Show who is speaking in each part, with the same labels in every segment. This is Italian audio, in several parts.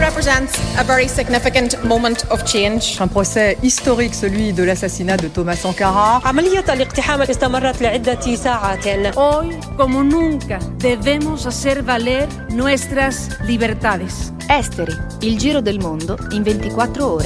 Speaker 1: represents a very significant moment of change.
Speaker 2: Un procès historique, celui de l'assassinat de Thomas Sankara.
Speaker 3: عملية الاقتحام استمرت لعدة ساعات.
Speaker 4: Hoy, como nunca, debemos hacer valer nuestras libertades.
Speaker 5: Esteri, il giro del mondo in 24 ore.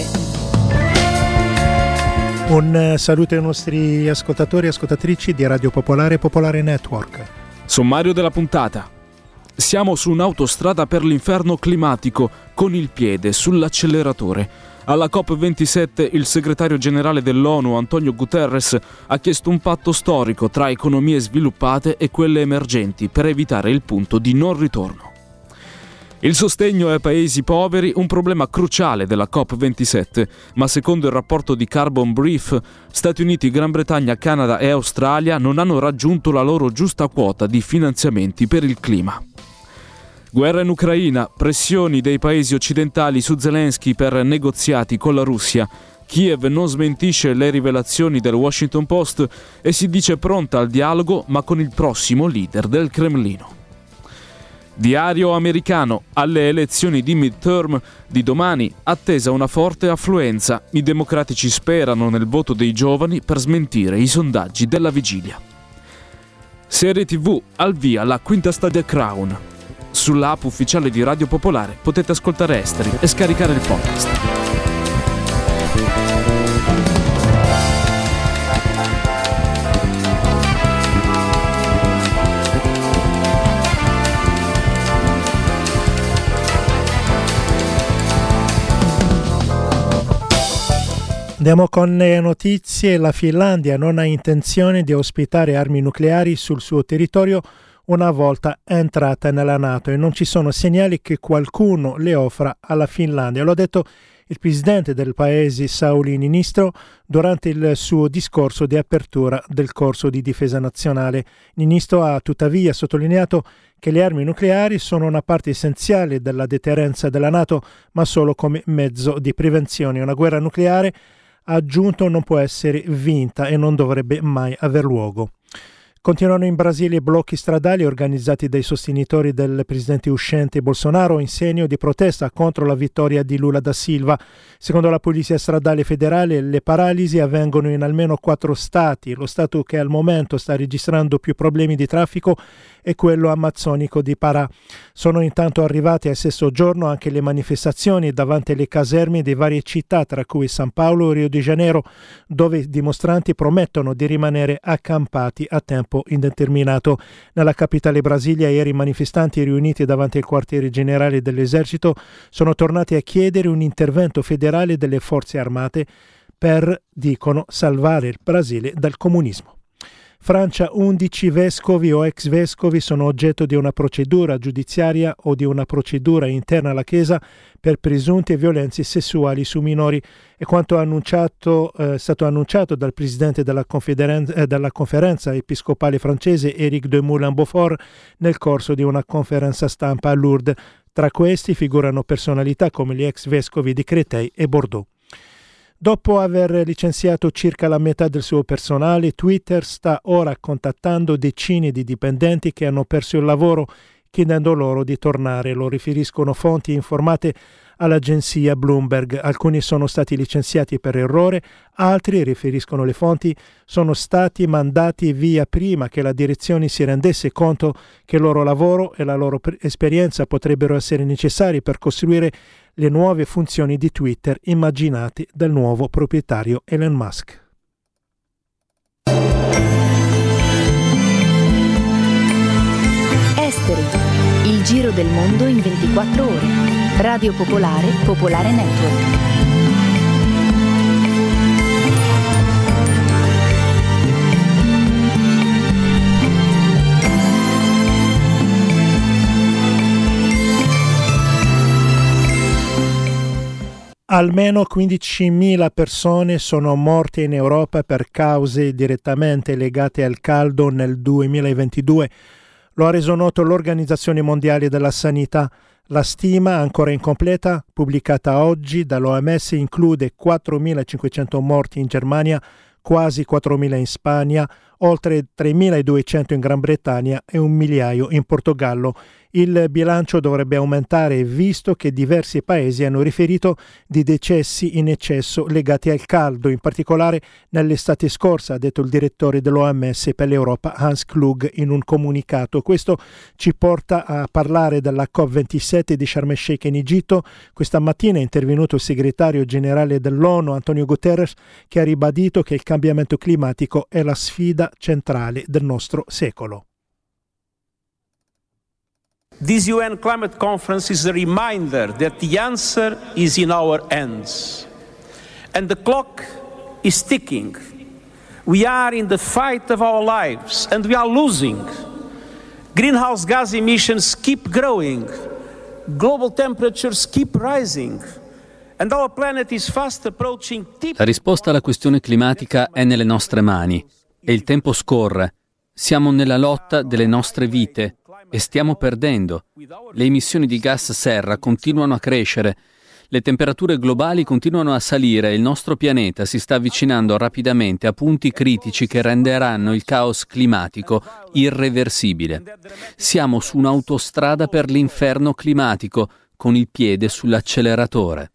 Speaker 6: Un saluto ai nostri ascoltatori e ascoltatrici di Radio Popolare e Popolare Network.
Speaker 7: Sommario della puntata. Siamo su un'autostrada per l'inferno climatico, con il piede sull'acceleratore. Alla COP27 il segretario generale dell'ONU, Antonio Guterres, ha chiesto un patto storico tra economie sviluppate e quelle emergenti per evitare il punto di non ritorno. Il sostegno ai paesi poveri, un problema cruciale della COP27, ma secondo il rapporto di Carbon Brief, Stati Uniti, Gran Bretagna, Canada e Australia non hanno raggiunto la loro giusta quota di finanziamenti per il clima. Guerra in Ucraina, pressioni dei paesi occidentali su Zelensky per negoziati con la Russia. Kiev non smentisce le rivelazioni del Washington Post e si dice pronta al dialogo, ma con il prossimo leader del Cremlino. Diario americano, alle elezioni di midterm di domani, attesa una forte affluenza. I democratici sperano nel voto dei giovani per smentire i sondaggi della vigilia. Serie TV, al via la quinta stagione Crown. Sull'app ufficiale di Radio Popolare potete ascoltare Esteri e scaricare il podcast.
Speaker 6: Andiamo con le notizie. La Finlandia non ha intenzione di ospitare armi nucleari sul suo territorio una volta entrata nella NATO e non ci sono segnali che qualcuno le offra alla Finlandia. Lo ha detto il presidente del paese Sauli Niinistö durante il suo discorso di apertura del corso di difesa nazionale. Niinistö ha tuttavia sottolineato che le armi nucleari sono una parte essenziale della deterrenza della NATO, ma solo come mezzo di prevenzione. Una guerra nucleare, ha aggiunto, non può essere vinta e non dovrebbe mai aver luogo. Continuano in Brasile i blocchi stradali organizzati dai sostenitori del presidente uscente Bolsonaro in segno di protesta contro la vittoria di Lula da Silva. Secondo la Polizia Stradale Federale, le paralisi avvengono in almeno 4 stati. Lo stato che al momento sta registrando più problemi di traffico è quello amazzonico di Pará. Sono intanto arrivate al stesso giorno anche le manifestazioni davanti alle caserme di varie città, tra cui San Paolo e Rio de Janeiro, dove i dimostranti promettono di rimanere accampati a tempo indeterminato. Nella capitale Brasilia ieri i manifestanti riuniti davanti al quartiere generale dell'esercito sono tornati a chiedere un intervento federale delle forze armate per, dicono, salvare il Brasile dal comunismo. Francia, 11 vescovi o ex vescovi sono oggetto di una procedura giudiziaria o di una procedura interna alla Chiesa per presunte violenze sessuali su minori. È quanto stato annunciato dal presidente della conferenza episcopale francese Éric de Moulin-Beaufort nel corso di una conferenza stampa a Lourdes. Tra questi figurano personalità come gli ex vescovi di Créteil e Bordeaux. Dopo aver licenziato circa la metà del suo personale, Twitter sta ora contattando decine di dipendenti che hanno perso il lavoro, chiedendo loro di tornare. Lo riferiscono fonti informate all'agenzia Bloomberg. Alcuni sono stati licenziati per errore, altri, riferiscono le fonti, sono stati mandati via prima che la direzione si rendesse conto che il loro lavoro e la loro esperienza potrebbero essere necessari per costruire le nuove funzioni di Twitter immaginate dal nuovo proprietario Elon Musk.
Speaker 5: Esteri, il giro del mondo in 24 ore. Radio Popolare, Popolare Network.
Speaker 6: Almeno 15.000 persone sono morte in Europa per cause direttamente legate al caldo nel 2022. Lo ha reso noto l'Organizzazione Mondiale della Sanità. La stima, ancora incompleta, pubblicata oggi dall'OMS, include 4.500 morti in Germania, quasi 4.000 in Spagna, oltre 3.200 in Gran Bretagna e 1 migliaio in Portogallo. Il bilancio dovrebbe aumentare visto che diversi paesi hanno riferito di decessi in eccesso legati al caldo, in particolare nell'estate scorsa, ha detto il direttore dell'OMS per l'Europa Hans Klug in un comunicato. Questo ci porta a parlare della COP27 di Sharm el Sheikh in Egitto. Questa mattina è intervenuto il segretario generale dell'ONU Antonio Guterres, che ha ribadito che il cambiamento climatico è la sfida centrale del nostro secolo.
Speaker 8: This UN climate conference is a reminder that the answer is in our hands. And the clock is ticking. We are in the fight of our lives and we are losing. Greenhouse gas emissions keep growing. Global temperatures keep rising. And our planet is fast approaching
Speaker 9: La risposta alla questione climatica è nelle nostre mani e il tempo scorre. Siamo nella lotta delle nostre vite e stiamo perdendo. Le emissioni di gas serra continuano a crescere, le temperature globali continuano a salire e il nostro pianeta si sta avvicinando rapidamente a punti critici che renderanno il caos climatico irreversibile. Siamo su un'autostrada per l'inferno climatico, con il piede sull'acceleratore.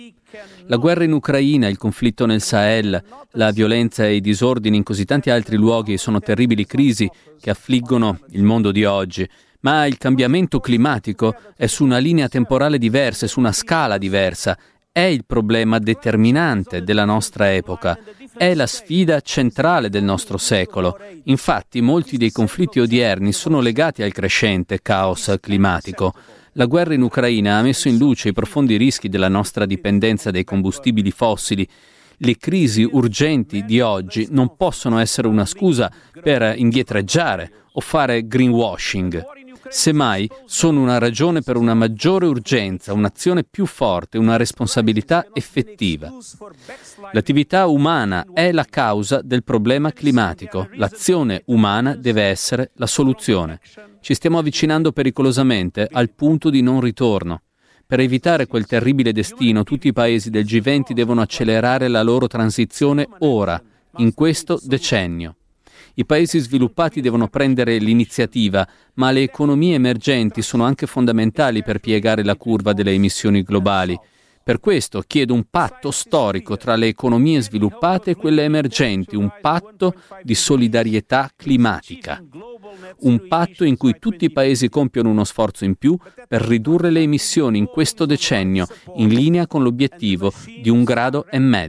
Speaker 9: La guerra in Ucraina, il conflitto nel Sahel, la violenza e i disordini in così tanti altri luoghi sono terribili crisi che affliggono il mondo di oggi, ma il cambiamento climatico è su una linea temporale diversa, su una scala diversa. È il problema determinante della nostra epoca, è la sfida centrale del nostro secolo. Infatti, molti dei conflitti odierni sono legati al crescente caos climatico. La guerra in Ucraina ha messo in luce i profondi rischi della nostra dipendenza dai combustibili fossili. Le crisi urgenti di oggi non possono essere una scusa per indietreggiare o fare greenwashing. Semmai sono una ragione per una maggiore urgenza, un'azione più forte, una responsabilità effettiva. L'attività umana è la causa del problema climatico. L'azione umana deve essere la soluzione. Ci stiamo avvicinando pericolosamente al punto di non ritorno. Per evitare quel terribile destino, tutti i paesi del G20 devono accelerare la loro transizione ora, in questo decennio. I paesi sviluppati devono prendere l'iniziativa, ma le economie emergenti sono anche fondamentali per piegare la curva delle emissioni globali. Per questo chiedo un patto storico tra le economie sviluppate e quelle emergenti, un patto di solidarietà climatica. Un patto in cui tutti i paesi compiono uno sforzo in più per ridurre le emissioni in questo decennio, in linea con l'obiettivo di 1,5 gradi.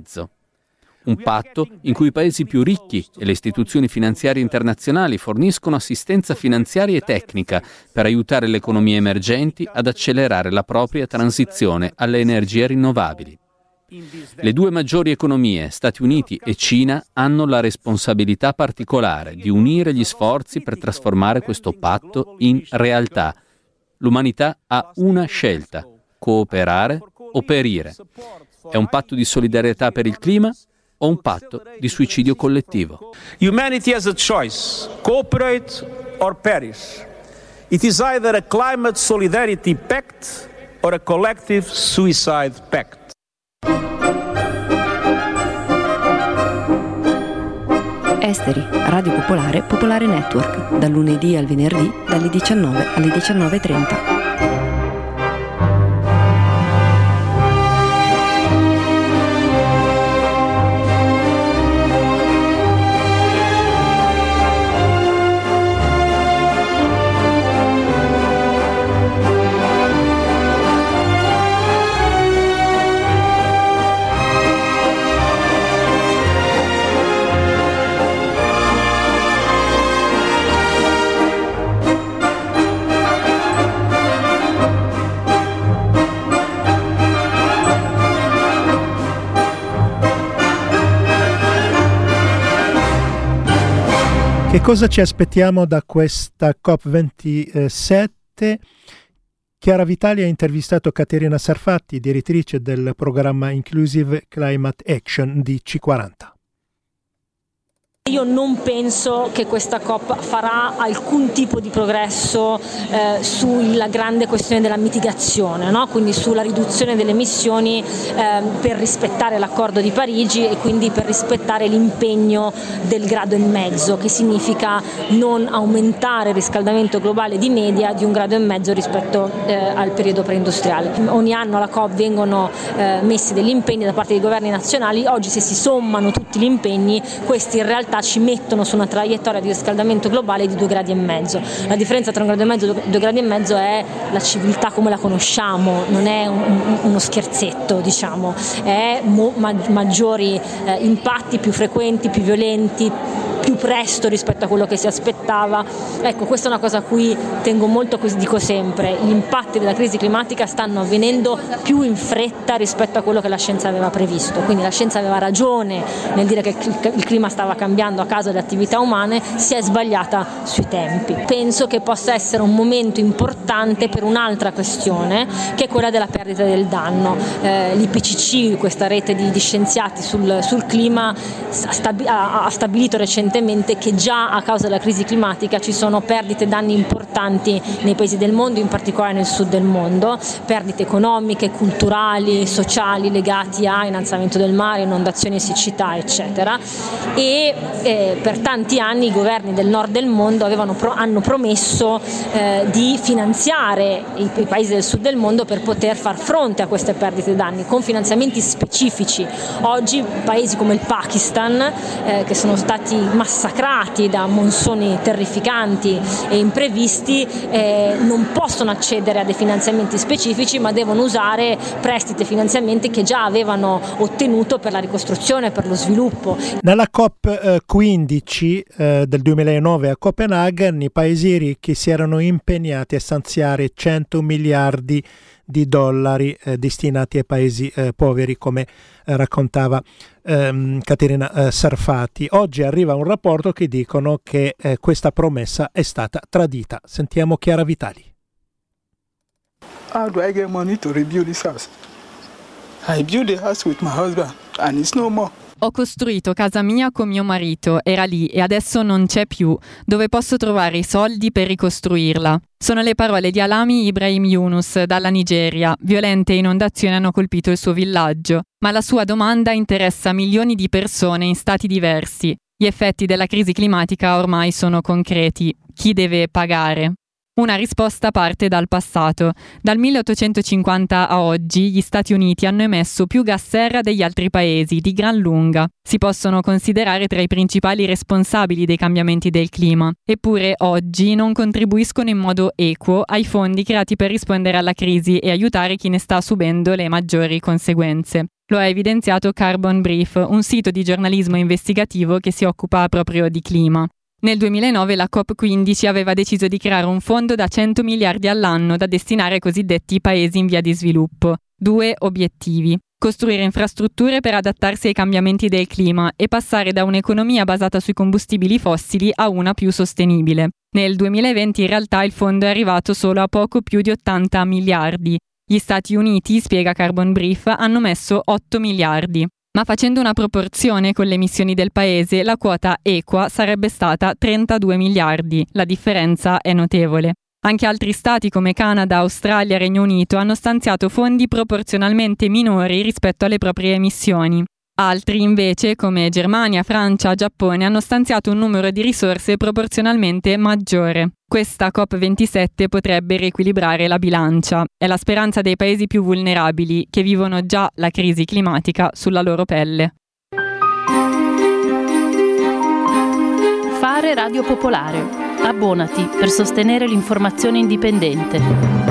Speaker 9: Un patto in cui i paesi più ricchi e le istituzioni finanziarie internazionali forniscono assistenza finanziaria e tecnica per aiutare le economie emergenti ad accelerare la propria transizione alle energie rinnovabili. Le due maggiori economie, Stati Uniti e Cina, hanno la responsabilità particolare di unire gli sforzi per trasformare questo patto in realtà. L'umanità ha una scelta: cooperare o perire. È un patto di solidarietà per il clima o un patto di suicidio collettivo?
Speaker 8: Humanity has a choice: cooperate or perish. It is either a climate solidarity pact or a collective suicide pact.
Speaker 5: Esteri, Radio Popolare, Popolare Network, dal lunedì al venerdì, dalle 19 alle 19:30.
Speaker 6: Che cosa ci aspettiamo da questa COP27? Chiara Vitali ha intervistato Caterina Sarfatti, direttrice del programma Inclusive Climate Action di C40.
Speaker 3: Io non penso che questa COP farà alcun tipo di progresso sulla grande questione della mitigazione, no? Quindi sulla riduzione delle emissioni per rispettare l'accordo di Parigi e quindi per rispettare l'impegno del 1,5 gradi, che significa non aumentare il riscaldamento globale di media di 1,5 gradi rispetto al periodo preindustriale. Ogni anno alla COP vengono messi degli impegni da parte dei governi nazionali. Oggi, se si sommano tutti gli impegni, questi in realtà ci mettono su una traiettoria di riscaldamento globale di 2,5 gradi. La differenza tra 1,5 gradi e 2,5 gradi è la civiltà come la conosciamo, non è uno scherzetto, diciamo, è maggiori impatti, più frequenti, più violenti, più presto rispetto a quello che si aspettava. Ecco, questa è una cosa a cui tengo molto, dico sempre, gli impatti della crisi climatica stanno avvenendo più in fretta rispetto a quello che la scienza aveva previsto, quindi la scienza aveva ragione nel dire che il clima stava cambiando a causa delle attività umane, si è sbagliata sui tempi. Penso che possa essere un momento importante per un'altra questione, che è quella della perdita del danno. L'IPCC, questa rete di scienziati sul clima, ha stabilito recentemente che già a causa della crisi climatica ci sono perdite e danni importanti nei paesi del mondo, in particolare nel sud del mondo, perdite economiche, culturali, sociali legati a innalzamento del mare, inondazioni e siccità, eccetera. E per tanti anni i governi del nord del mondo hanno promesso di finanziare i paesi del sud del mondo per poter far fronte a queste perdite e danni con finanziamenti specifici. Oggi paesi come il Pakistan, che sono stati massacrati da monsoni terrificanti e imprevisti, non possono accedere a dei finanziamenti specifici, ma devono usare prestiti e finanziamenti che già avevano ottenuto per la ricostruzione, per lo sviluppo.
Speaker 6: Nella COP15 del 2009 a Copenaghen, i paesi ricchi si erano impegnati a stanziare 100 miliardi di dollari destinati ai paesi poveri, come raccontava Caterina Sarfati. Oggi arriva un rapporto che dicono che questa promessa è stata tradita. Sentiamo Chiara Vitali.
Speaker 10: How do I get money to rebuild this house? I built the house with my husband and it's no more.
Speaker 11: Ho costruito casa mia con mio marito, era lì e adesso non c'è più. Dove posso trovare i soldi per ricostruirla? Sono le parole di Alami Ibrahim Yunus dalla Nigeria. Violente inondazioni hanno colpito il suo villaggio, ma la sua domanda interessa milioni di persone in stati diversi. Gli effetti della crisi climatica ormai sono concreti. Chi deve pagare? Una risposta parte dal passato. Dal 1850 a oggi gli Stati Uniti hanno emesso più gas serra degli altri paesi, di gran lunga. Si possono considerare tra i principali responsabili dei cambiamenti del clima. Eppure oggi non contribuiscono in modo equo ai fondi creati per rispondere alla crisi e aiutare chi ne sta subendo le maggiori conseguenze. Lo ha evidenziato Carbon Brief, un sito di giornalismo investigativo che si occupa proprio di clima. Nel 2009 la COP15 aveva deciso di creare un fondo da 100 miliardi all'anno da destinare ai cosiddetti paesi in via di sviluppo. 2 obiettivi: costruire infrastrutture per adattarsi ai cambiamenti del clima e passare da un'economia basata sui combustibili fossili a una più sostenibile. Nel 2020 in realtà il fondo è arrivato solo a poco più di 80 miliardi. Gli Stati Uniti, spiega Carbon Brief, hanno messo 8 miliardi. Ma facendo una proporzione con le emissioni del paese, la quota equa sarebbe stata 32 miliardi. La differenza è notevole. Anche altri stati come Canada, Australia e Regno Unito hanno stanziato fondi proporzionalmente minori rispetto alle proprie emissioni. Altri invece, come Germania, Francia, Giappone, hanno stanziato un numero di risorse proporzionalmente maggiore. Questa COP27 potrebbe riequilibrare la bilancia. È la speranza dei paesi più vulnerabili, che vivono già la crisi climatica sulla loro pelle.
Speaker 12: Fare Radio Popolare. Abbonati per sostenere l'informazione indipendente.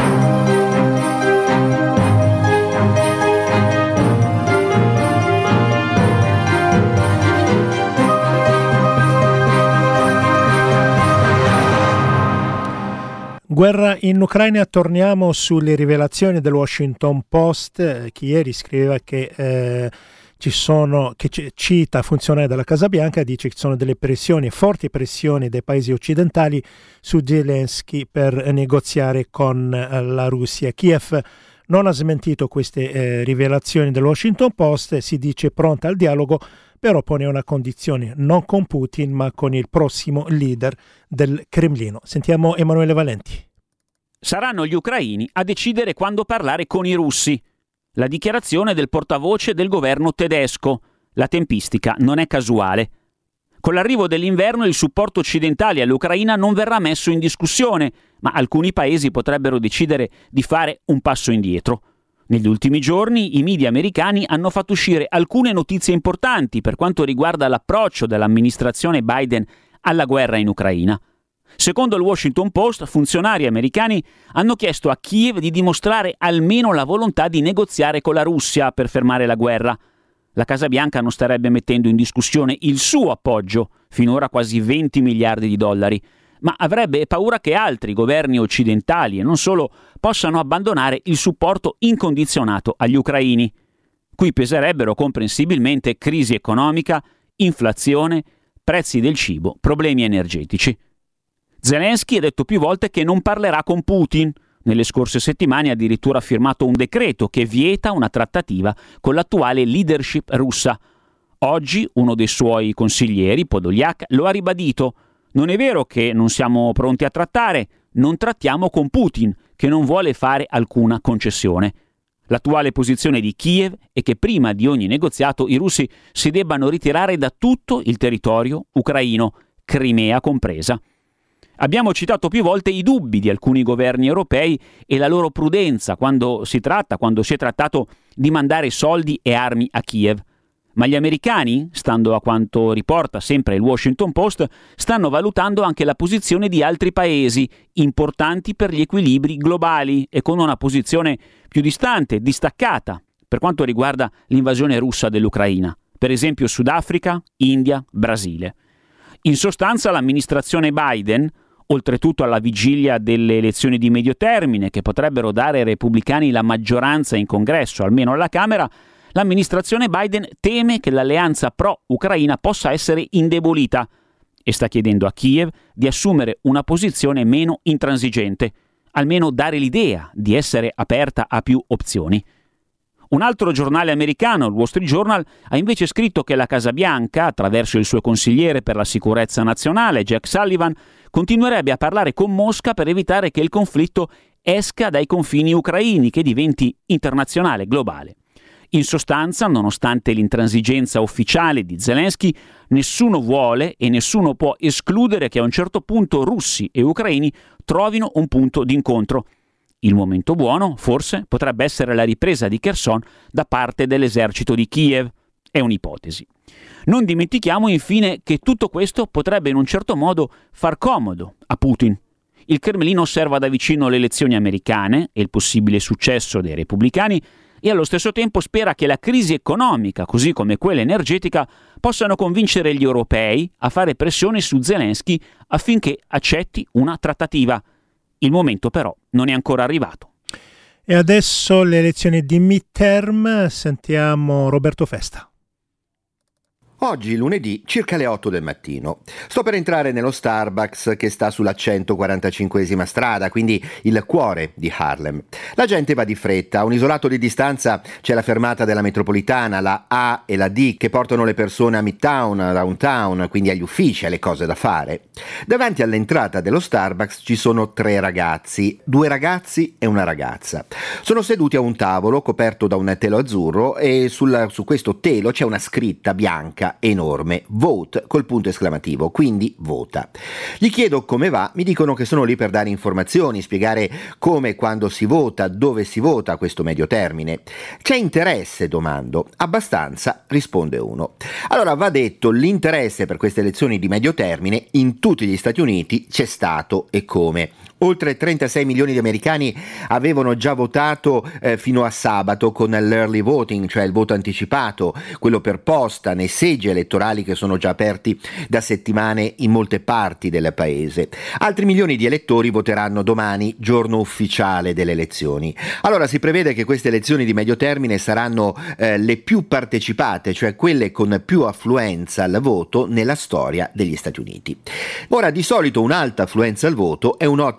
Speaker 6: Guerra in Ucraina, torniamo sulle rivelazioni del Washington Post, che ieri scriveva che cita funzionari della Casa Bianca, dice che ci sono delle pressioni, forti pressioni dei paesi occidentali su Zelensky per negoziare con la Russia. Kiev non ha smentito queste rivelazioni del Washington Post, si dice pronta al dialogo, però pone una condizione, non con Putin ma con il prossimo leader del Cremlino. Sentiamo Emanuele Valenti.
Speaker 13: Saranno gli ucraini a decidere quando parlare con i russi. La dichiarazione del portavoce del governo tedesco. La tempistica non è casuale. Con l'arrivo dell'inverno il supporto occidentale all'Ucraina non verrà messo in discussione, ma alcuni paesi potrebbero decidere di fare un passo indietro. Negli ultimi giorni i media americani hanno fatto uscire alcune notizie importanti per quanto riguarda l'approccio dell'amministrazione Biden alla guerra in Ucraina. Secondo il Washington Post, funzionari americani hanno chiesto a Kiev di dimostrare almeno la volontà di negoziare con la Russia per fermare la guerra. La Casa Bianca non starebbe mettendo in discussione il suo appoggio, finora quasi 20 miliardi di dollari, ma avrebbe paura che altri governi occidentali e non solo possano abbandonare il supporto incondizionato agli ucraini. Qui peserebbero comprensibilmente crisi economica, inflazione, prezzi del cibo, problemi energetici. Zelensky ha detto più volte che non parlerà con Putin. Nelle scorse settimane ha addirittura firmato un decreto che vieta una trattativa con l'attuale leadership russa. Oggi uno dei suoi consiglieri, Podolyak, lo ha ribadito. Non è vero che non siamo pronti a trattare, non trattiamo con Putin, che non vuole fare alcuna concessione. L'attuale posizione di Kiev è che prima di ogni negoziato i russi si debbano ritirare da tutto il territorio ucraino, Crimea compresa. Abbiamo citato più volte i dubbi di alcuni governi europei e la loro prudenza quando si è trattato di mandare soldi e armi a Kiev. Ma gli americani, stando a quanto riporta sempre il Washington Post, stanno valutando anche la posizione di altri paesi importanti per gli equilibri globali e con una posizione più distante, distaccata, per quanto riguarda l'invasione russa dell'Ucraina. Per esempio Sudafrica, India, Brasile. In sostanza l'amministrazione Biden, oltretutto alla vigilia delle elezioni di medio termine che potrebbero dare ai repubblicani la maggioranza in Congresso, almeno alla Camera, l'amministrazione Biden teme che l'alleanza pro-Ucraina possa essere indebolita e sta chiedendo a Kiev di assumere una posizione meno intransigente, almeno dare l'idea di essere aperta a più opzioni. Un altro giornale americano, il Wall Street Journal, ha invece scritto che la Casa Bianca, attraverso il suo consigliere per la sicurezza nazionale, Jack Sullivan, continuerebbe a parlare con Mosca per evitare che il conflitto esca dai confini ucraini, che diventi internazionale, globale. In sostanza, nonostante l'intransigenza ufficiale di Zelensky, nessuno vuole e nessuno può escludere che a un certo punto russi e ucraini trovino un punto d'incontro. Il momento buono, forse, potrebbe essere la ripresa di Kherson da parte dell'esercito di Kiev. È un'ipotesi. Non dimentichiamo infine che tutto questo potrebbe in un certo modo far comodo a Putin. Il Cremlino osserva da vicino le elezioni americane e il possibile successo dei repubblicani e allo stesso tempo spera che la crisi economica, così come quella energetica, possano convincere gli europei a fare pressione su Zelensky affinché accetti una trattativa. Il momento però non è ancora arrivato.
Speaker 6: E adesso le elezioni di midterm, sentiamo Roberto Festa.
Speaker 14: Oggi, lunedì, circa le 8 del mattino. Sto per entrare nello Starbucks che sta sulla 145esima strada, quindi il cuore di Harlem. La gente va di fretta, a un isolato di distanza c'è la fermata della metropolitana, la A e la D, che portano le persone a Midtown, Downtown, quindi agli uffici, alle cose da fare. Davanti all'entrata dello Starbucks ci sono 3 ragazzi, 2 ragazzi e una ragazza. Sono seduti a un tavolo coperto da un telo azzurro e su questo telo c'è una scritta bianca enorme, vote col punto esclamativo, quindi vota. Gli chiedo come va, mi dicono che sono lì per dare informazioni, spiegare come e quando si vota, dove si vota a questo medio termine. C'è interesse, domando. Abbastanza, risponde uno. Allora va detto, l'interesse per queste elezioni di medio termine in tutti gli Stati Uniti c'è stato e come. Oltre 36 milioni di americani avevano già votato fino a sabato con l'early voting, cioè il voto anticipato, quello per posta nei seggi elettorali che sono già aperti da settimane in molte parti del paese. Altri milioni di elettori voteranno domani, giorno ufficiale delle elezioni. Allora si prevede che queste elezioni di medio termine saranno le più partecipate, cioè quelle con più affluenza al voto nella storia degli Stati Uniti. Ora, di solito un'alta affluenza al voto è un'ottima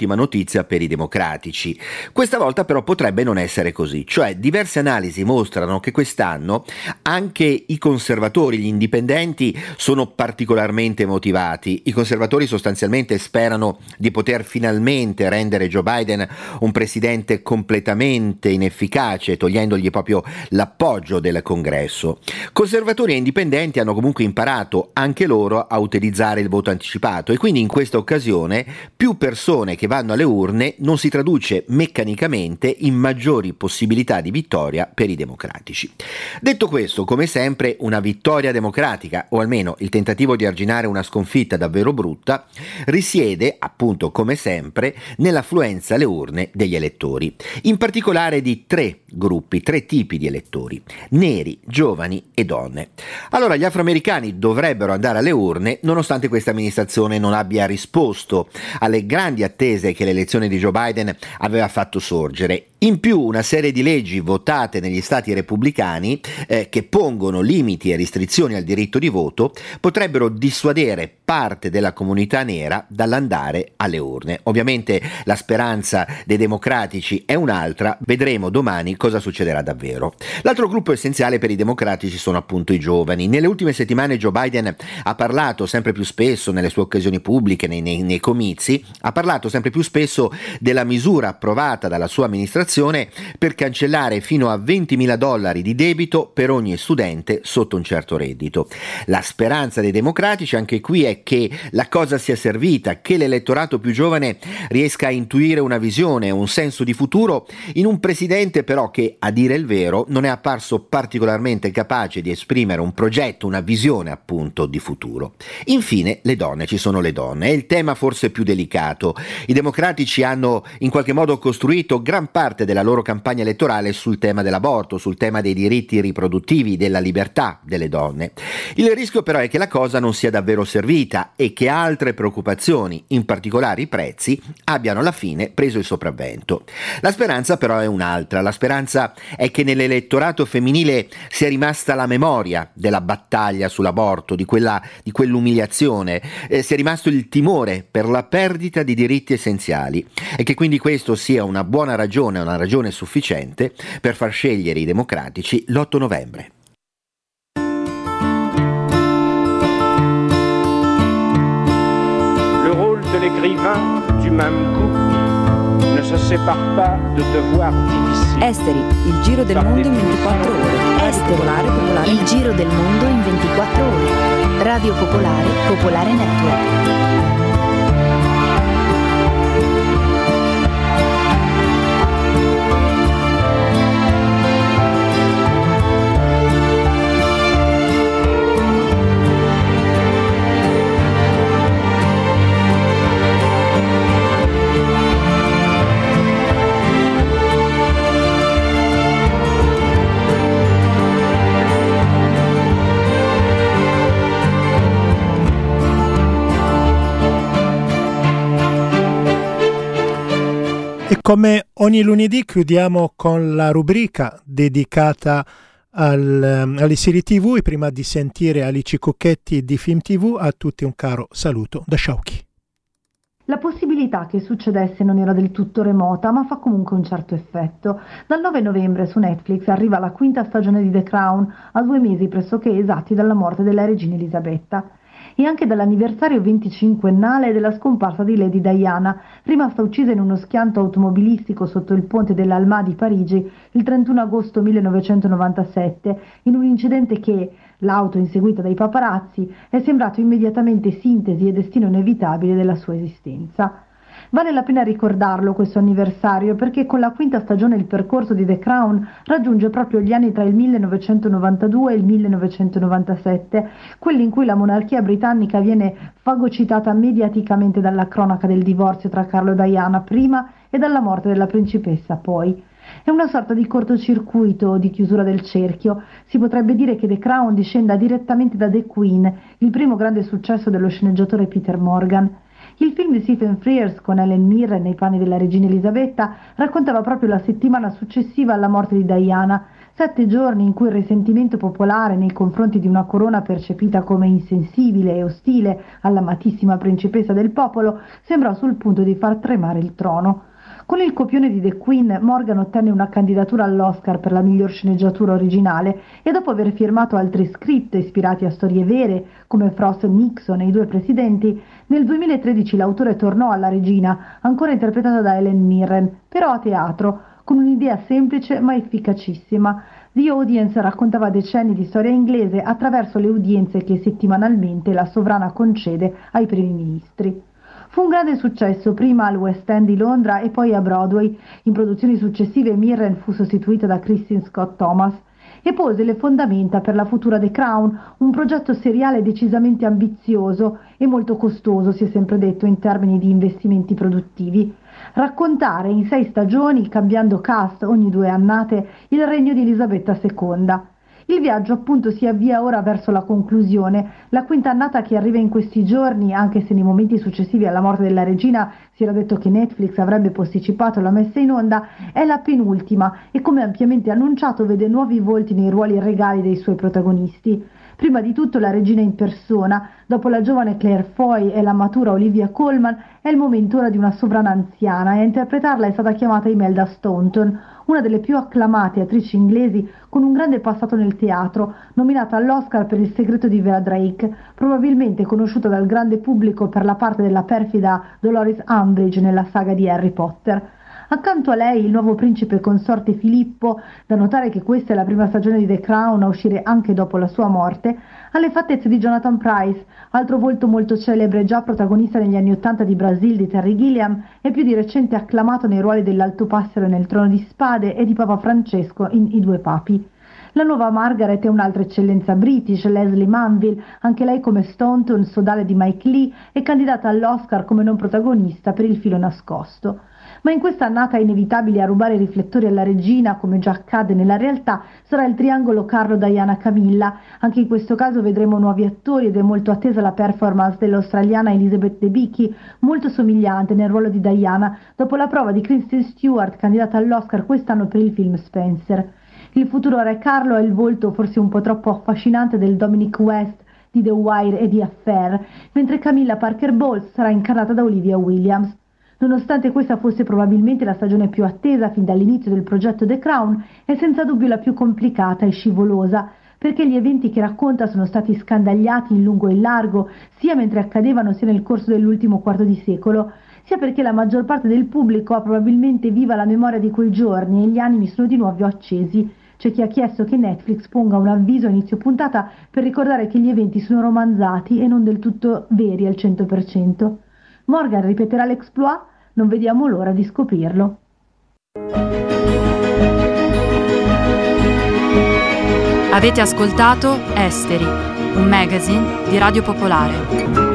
Speaker 14: un'ottima notizia per i democratici. Questa volta però potrebbe non essere così, cioè diverse analisi mostrano che quest'anno anche i conservatori, gli indipendenti, sono particolarmente motivati. I conservatori sostanzialmente sperano di poter finalmente rendere Joe Biden un presidente completamente inefficace, togliendogli proprio l'appoggio del Congresso. Conservatori e indipendenti hanno comunque imparato anche loro a utilizzare il voto anticipato e quindi in questa occasione più persone che vanno alle urne non si traduce meccanicamente in maggiori possibilità di vittoria per i democratici. Detto questo, come sempre, una vittoria democratica, o almeno il tentativo di arginare una sconfitta davvero brutta, risiede, appunto come sempre, nell'affluenza alle urne degli elettori, in particolare di tre gruppi, tre tipi di elettori: neri, giovani e donne. Allora gli afroamericani dovrebbero andare alle urne nonostante questa amministrazione non abbia risposto alle grandi attese che l'elezione di Joe Biden aveva fatto sorgere. In più una serie di leggi votate negli stati repubblicani che pongono limiti e restrizioni al diritto di voto potrebbero dissuadere parte della comunità nera dall'andare alle urne. Ovviamente la speranza dei democratici è un'altra, vedremo domani cosa succederà davvero. L'altro gruppo essenziale per i democratici sono appunto i giovani. Nelle ultime settimane Joe Biden ha parlato sempre più spesso nelle sue occasioni pubbliche, nei comizi, ha parlato sempre più spesso della misura approvata dalla sua amministrazione per cancellare fino a $20.000 di debito per ogni studente sotto un certo reddito. La speranza dei democratici anche qui è che la cosa sia servita, che l'elettorato più giovane riesca a intuire una visione, un senso di futuro in un presidente però che, a dire il vero, non è apparso particolarmente capace di esprimere un progetto, una visione appunto di futuro. Infine le donne, ci sono le donne, è il tema forse più delicato. I democratici hanno in qualche modo costruito gran parte della loro campagna elettorale sul tema dell'aborto, sul tema dei diritti riproduttivi, della libertà delle donne. Il rischio però è che la cosa non sia davvero servita e che altre preoccupazioni, in particolare i prezzi, abbiano alla fine preso il sopravvento. La speranza però è un'altra, la speranza è che nell'elettorato femminile sia rimasta la memoria della battaglia sull'aborto, di quell'umiliazione, sia rimasto il timore per la perdita di diritti essenziali e che quindi questo sia una buona ragione, una ragione sufficiente per far scegliere i democratici l'8 novembre.
Speaker 15: Le rôle de l'écrivain du même coup ne se sépare pas de devoirs difficiles.
Speaker 16: Esteri, il giro del mondo in 24 ore. Esteri, il giro del mondo in 24 ore. Radio Popolare, Popolare Network.
Speaker 6: E come ogni lunedì chiudiamo con la rubrica dedicata alle serie TV e prima di sentire Alice Cucchetti di Film TV a tutti un caro saluto da Sciauchi.
Speaker 17: La possibilità che succedesse non era del tutto remota, ma fa comunque un certo effetto. Dal 9 novembre su Netflix arriva la quinta stagione di The Crown, a 2 mesi pressoché esatti dalla morte della regina Elisabetta. E anche dall'anniversario 25ennale della scomparsa di Lady Diana, rimasta uccisa in uno schianto automobilistico sotto il ponte dell'Alma di Parigi il 31 agosto 1997, in un incidente che, l'auto inseguita dai paparazzi, è sembrato immediatamente sintesi e destino inevitabile della sua esistenza. Vale la pena ricordarlo questo anniversario perché con la quinta stagione il percorso di The Crown raggiunge proprio gli anni tra il 1992 e il 1997, quelli in cui la monarchia britannica viene fagocitata mediaticamente dalla cronaca del divorzio tra Carlo e Diana prima e dalla morte della principessa poi. È una sorta di cortocircuito, di chiusura del cerchio. Si potrebbe dire che The Crown discenda direttamente da The Queen, il primo grande successo dello sceneggiatore Peter Morgan. Il film di Stephen Frears con Helen Mirren nei panni della regina Elisabetta raccontava proprio la settimana successiva alla morte di Diana, 7 giorni in cui il risentimento popolare nei confronti di una corona percepita come insensibile e ostile all'amatissima principessa del popolo sembrò sul punto di far tremare il trono. Con il copione di The Queen, Morgan ottenne una candidatura all'Oscar per la miglior sceneggiatura originale e dopo aver firmato altri script ispirati a storie vere, come Frost e Nixon e i due presidenti, nel 2013 l'autore tornò alla regina, ancora interpretata da Helen Mirren, però a teatro, con un'idea semplice ma efficacissima. The Audience raccontava decenni di storia inglese attraverso le udienze che settimanalmente la sovrana concede ai primi ministri. Fu un grande successo prima al West End di Londra e poi a Broadway. In produzioni successive Mirren fu sostituita da Kristin Scott Thomas e pose le fondamenta per la futura The Crown, un progetto seriale decisamente ambizioso e molto costoso, si è sempre detto, in termini di investimenti produttivi. Raccontare in 6 stagioni, cambiando cast ogni 2 annate, il regno di Elisabetta II. Il viaggio appunto si avvia ora verso la conclusione. La quinta annata che arriva in questi giorni, anche se nei momenti successivi alla morte della regina si era detto che Netflix avrebbe posticipato la messa in onda, è la penultima e, come ampiamente annunciato, vede nuovi volti nei ruoli regali dei suoi protagonisti. Prima di tutto la regina in persona, dopo la giovane Claire Foy e la matura Olivia Colman, è il momento ora di una sovrana anziana e a interpretarla è stata chiamata Imelda Staunton, una delle più acclamate attrici inglesi con un grande passato nel teatro, nominata all'Oscar per Il segreto di Vera Drake, probabilmente conosciuta dal grande pubblico per la parte della perfida Dolores Umbridge nella saga di Harry Potter. Accanto a lei il nuovo principe consorte Filippo, da notare che questa è la prima stagione di The Crown a uscire anche dopo la sua morte, ha le fattezze di Jonathan Pryce, altro volto molto celebre, già protagonista negli anni '80 di Brasil di Terry Gilliam e più di recente acclamato nei ruoli dell'Altopassero nel Trono di Spade e di Papa Francesco in I Due Papi. La nuova Margaret è un'altra eccellenza british, Leslie Manville, anche lei come Staunton, sodale di Mike Lee, è candidata all'Oscar come non protagonista per Il filo nascosto. Ma in questa annata inevitabile a rubare i riflettori alla regina, come già accade nella realtà, sarà il triangolo Carlo, Diana, Camilla. Anche in questo caso vedremo nuovi attori ed è molto attesa la performance dell'australiana Elizabeth Debicki, molto somigliante nel ruolo di Diana, dopo la prova di Kristen Stewart, candidata all'Oscar quest'anno per il film Spencer. Il futuro re Carlo è il volto forse un po' troppo affascinante del Dominic West di The Wire e di Affair, mentre Camilla Parker Bowles sarà incarnata da Olivia Williams. Nonostante questa fosse probabilmente la stagione più attesa fin dall'inizio del progetto The Crown, è senza dubbio la più complicata e scivolosa, perché gli eventi che racconta sono stati scandagliati in lungo e in largo, sia mentre accadevano sia nel corso dell'ultimo quarto di secolo, sia perché la maggior parte del pubblico ha probabilmente viva la memoria di quei giorni e gli animi sono di nuovo accesi. C'è chi ha chiesto che Netflix ponga un avviso a inizio puntata per ricordare che gli eventi sono romanzati e non del tutto veri al 100%. Morgan ripeterà l'exploit? Non vediamo l'ora di scoprirlo.
Speaker 5: Avete ascoltato Esteri, un magazine di Radio Popolare.